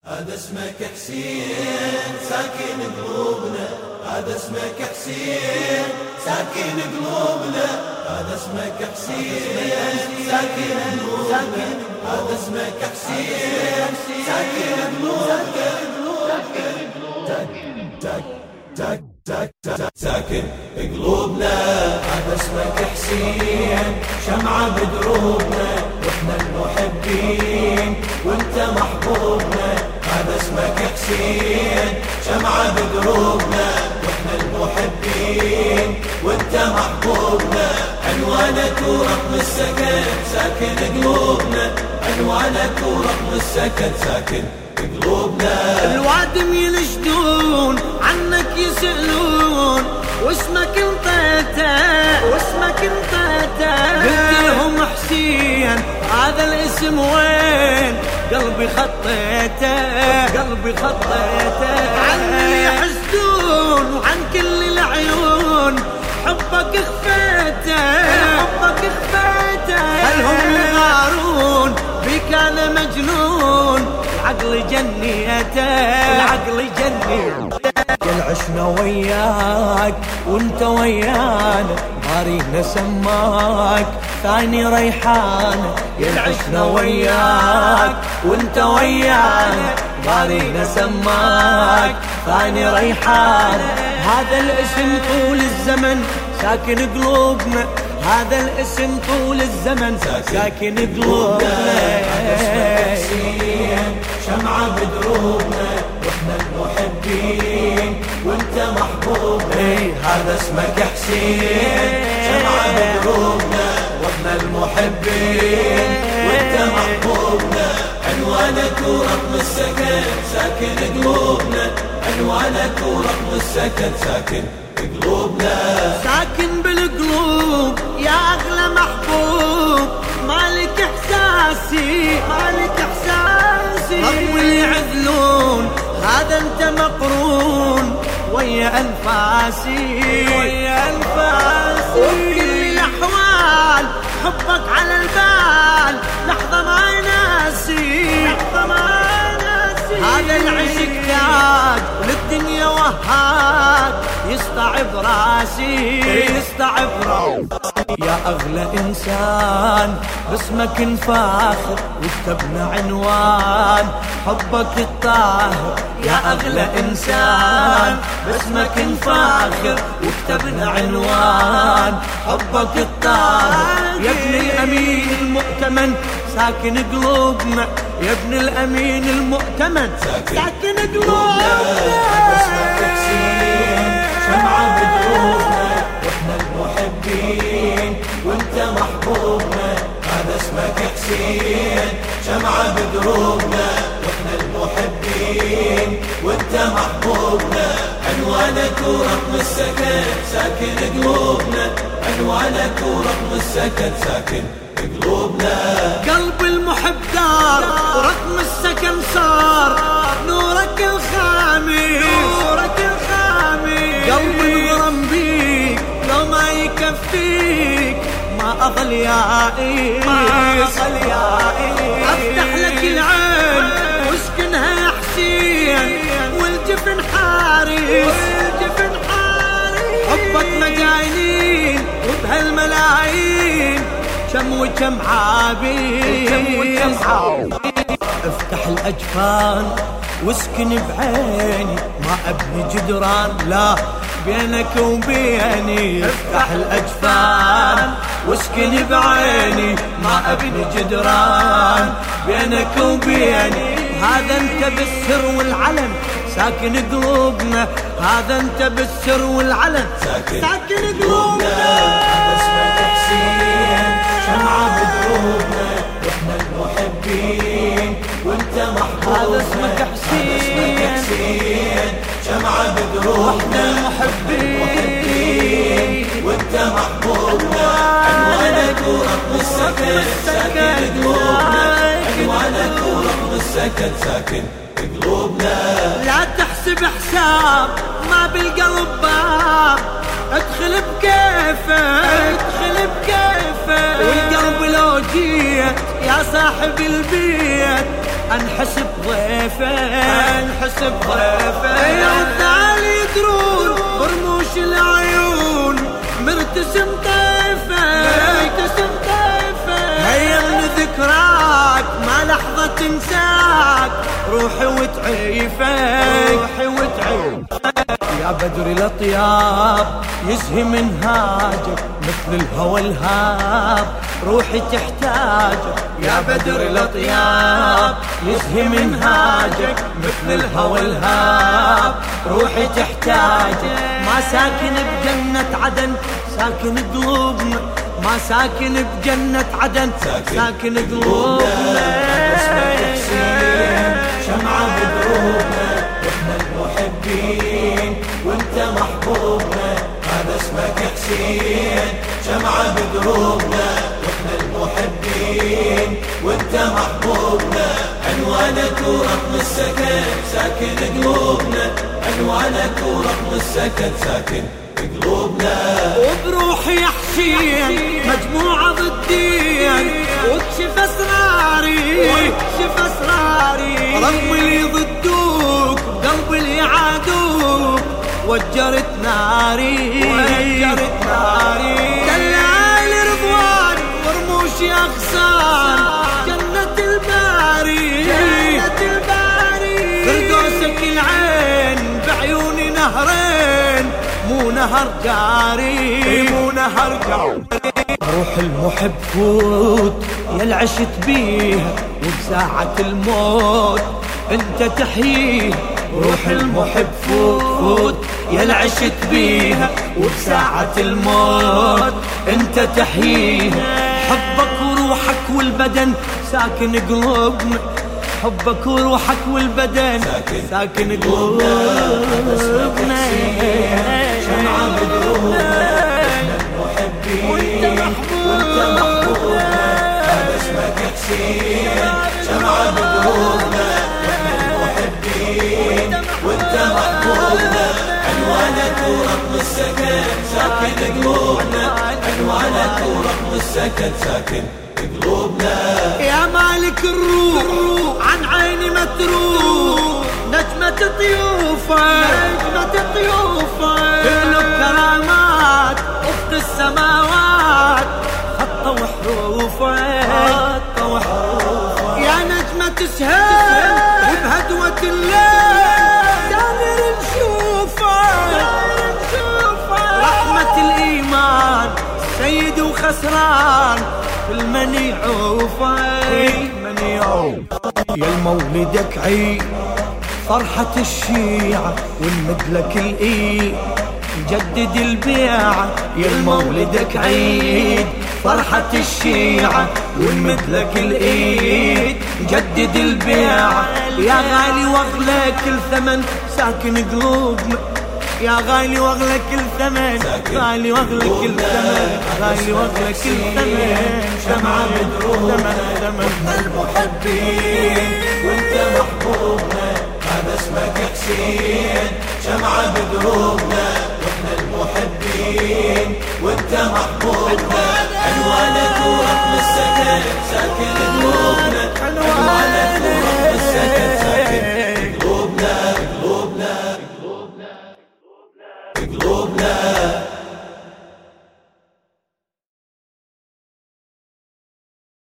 هذا اسمك حسين ساكن قلوبنا، هذا اسمك حسين ساكن قلوبنا، هذا اسمك حسين ساكن قلوبنا، هذا اسمك حسين ساكن قلوبنا، ساكن قلوبنا. هذا اسمك حسين شمعة بدروبنا، واحنا المحبين وانت محبوبنا. هذا اسمك حسين شمعة بدروبنا، واحنا المحبين وانت محبوبنا. عنوانك ورقم السكن ساكن قلوبنا، عنوانك ورقم السكن ساكن قلوبنا. الوادم ينشدون عنك يسألون، واسمك انطيته واسمك انطيته. قلت لهم حسين هذا الاسم وين؟ قلبي خطيته قلبي خطيته. عني يحسدون وعن كل العيون حبك اخفيته حبك اخفيته. خلهم يغارون بك انا مجنون، العقل جنيته العقل جنيته. قل عشنا وياك وانت ويانا، بارينا سماك ثاني ريحانة. يا عشنا وياك وانت ويانا، بارينا سماك ثاني ريحانة. هذا الاسم طول الزمن ساكن قلوبنا، هذا الاسم طول الزمن ساكن قلوبنا. هذا اسمك حسين شمعة بدروبنا، واحنا المحبين وانت محبوبنا. هذا اسمك حسين شمعة بدروبنا، واحنا المحبين وانت محبوبنا. عنوانك ورقم السكن ساكن قلوبنا، عنوانك ورقم السكن ساكن قلوبنا. ساكن بالقلوب يا أغلى محبوب، مالك إحساسي مالك إحساسي. رغم اللي يعذلون هذا أنت مقرون ويا أنفاسي ويا أنفاسي. وكل الأحوال حبك على البال، لحظة ما يناسي لحظة ما يناسي. هذا العشق تاج للدنيا وهاج، يستعب راسي يستعب راسي. يا أغلى إنسان باسمك نفاخر، وكتبنا عنوان حبك الطاهر. يا أغلى إنسان باسمك نفاخر، وكتبنا عنوان حبك الطاهر. يا ابن الأمين المؤتمن ساكن قلوبنا، يا ابن الأمين المؤتمن ساكن قلوبنا. هذا اسمك حسين شمعة بدروبنا، واحنا المحبين وانت محبوبنا. هذا اسمك حسين شمعة بدروبنا، واحنا المحبين وانت محبوبنا. عنوانك ورقم السكن ساكن قلوبنا، عنوانك ورقم السكن ساكن قلوبنا. قلب المحب دار ورقم السكن صار، نورك الخامس نورك الخامس. قلب انغرم بيك لو ما يكفيك، ما أظل يائس ما أظل يائس. أفتح لك العين واسكنها يا حسين، والجفن حارس والجفن حارس. حبك مجانين وبهالملايين، كم وكم عابين. افتح الأجفان واسكن بعيني، ما أبني جدران لا بينك وبيني. افتح الأجفان واسكن بعيني، ما أبني جدران بينك وبيني. هذا انت بالسر والعلن ساكن قلوبنا، هذا انت بالسر والعلن ساكن قلوبنا. هذا اسمك حسين شمعة بدروبنا، واحنا المحبين وانت محبوبنا. هذا اسمك حسين شمعة بدروبنا، واحنا المحبين وانت محبوبنا. عنوانك ورقم السكن ساكن قلوبنا، عنوانك ورقم السكن ساكن قلوبنا. لا تحسب حساب ما بالقلب باب، ادخل بكيفك ادخل بكيفك. والقلب لو جيت يا صاحب البيت انحسب ضيفه يا الثاني يدرون برموش العيون مرتسم طيفه هيا من ذكراك ما لحظة تنساك روحي وتعيفه يا بدر الأطياب يزهي منهاجك مثل الهوى الهاب روحي تحتاجك يا بدر الأطياب يزهي منهاجك مثل الهوى الهاب روحي تحتاجك ما ساكن بجنة عدن ساكن قلوبنا ما ساكن بجنة عدن ساكن قلوبنا اسمك حسين شمعة بدروبنا واحنا المحبين وانت محبوبنا هذا اسمك حسين شمعة بدروبنا واحنا المحبين وانت محبوبنا عنوانك ورقم السكن ساكن قلوبنا عنوانك ورقم السكن ساكن قلوبنا وبروحي يا حسين مجموعة ضدين واكشف اسراري رغم اللي ضدوك قلب اللي عادوك وجرت ناري دلال رضوان ورموش اغصان جنة الباري فردوسك العين بعيوني نهرين مو نهر جاري روح المحب فوت يا العشت بيها وبساعة الموت انت تحييها روح المحب فوت يا العشت بيها وبساعة الموت انت تحييها حبك وروحك والبدن ساكن قلوبنا حبك وروحك والبدن ساكن قلوبنا شمعة بدروبنا وانت محبوبنا هذا اسمك حسين شمعة بدروبنا واحنا المحبين وانت محبوبنا عنوانك ورقم السكن ساكن قلوبنا عنوانك ورقم السكن ساكن قلوبنا يا مالك الروح عن عيني ما تروح نجمة طيوفه تملك كرامات افق السماوات خطة وحروفه يا نجمة تسهل وبهدوة الليل داير نشوفه رحمة الإيمان سيد وخسران المن يعوفه يا المولدك عيد فرحة الشيعة ونمدلك الإيد جدد البيعة يا المولدك عيد فرحة الشيعة ونمدلك الإيد جدد البيعة يا غالي واغلى كل ثمن ساكن قلوبنا يا غالي واغلى كل ثمن غالي واغلى كل ثمن غالي واغلى كل ثمن شمعة بدروبنا واحنا المحبين وانت محبوبنا هذا اسمك حسين شمعة بدروبنا واحنا المحبين وانت محبوبنا عنوانك ورقم السكن ساكن